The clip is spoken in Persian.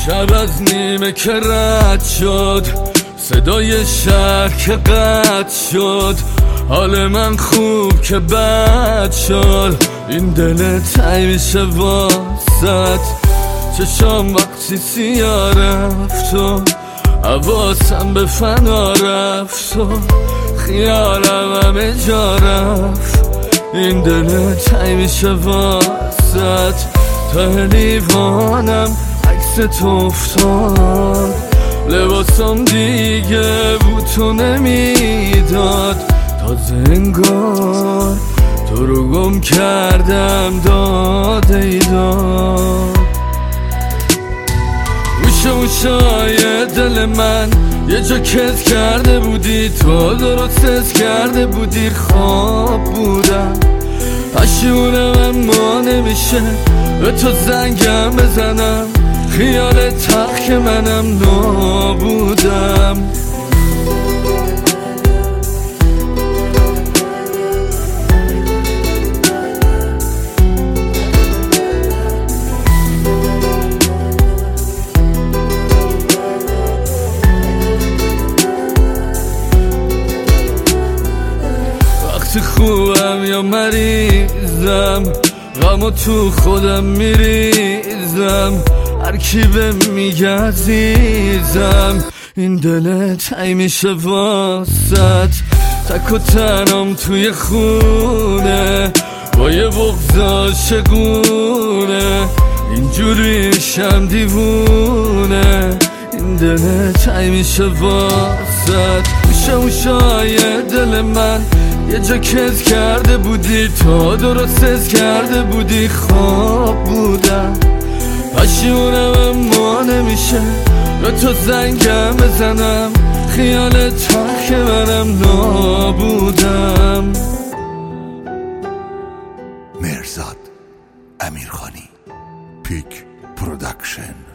شب از نیمه که رد شد، صدای شهر که قطع شد، حال من خوب که بد شد. این دل تنگ میشه واسط، چشام وقتی سیاه رفت و حواسم به فنا رفت و خیالم همه جا رفت. این دل تنگ میشه واسط، تا لیوانم عکس تو افتاد، لباسم دیگه بوتو نمیداد. تازه انگار تو رو گم کردم داده ای داد. گوشه دل من یه جا کز کرده بودی، تو درست حس کرده بودی خواب بودم. پشیمونم اما نمیشه به تو زنگم بزنم، خیال تلخ که منم نابودم. وقتی خوبم یا مریضم، غمو تو خودم میریزم، هر کی به میگه عزیزم. این دل تنگ میشه واسط، تک و تنم توی خونه با یه بغض عاشقونه، اینجوری میشم دیوونه. این دل تنگ میشه واسط، گوشه دل من یه جا کز کرده بودی، تو درست حس کرده بودی خواب بودم. پشیمونم اما نمیشه به تو زنگم بزنم، خیال تلخ منم نابودم. مرزاد امیرخانی، پیک پرودکشن.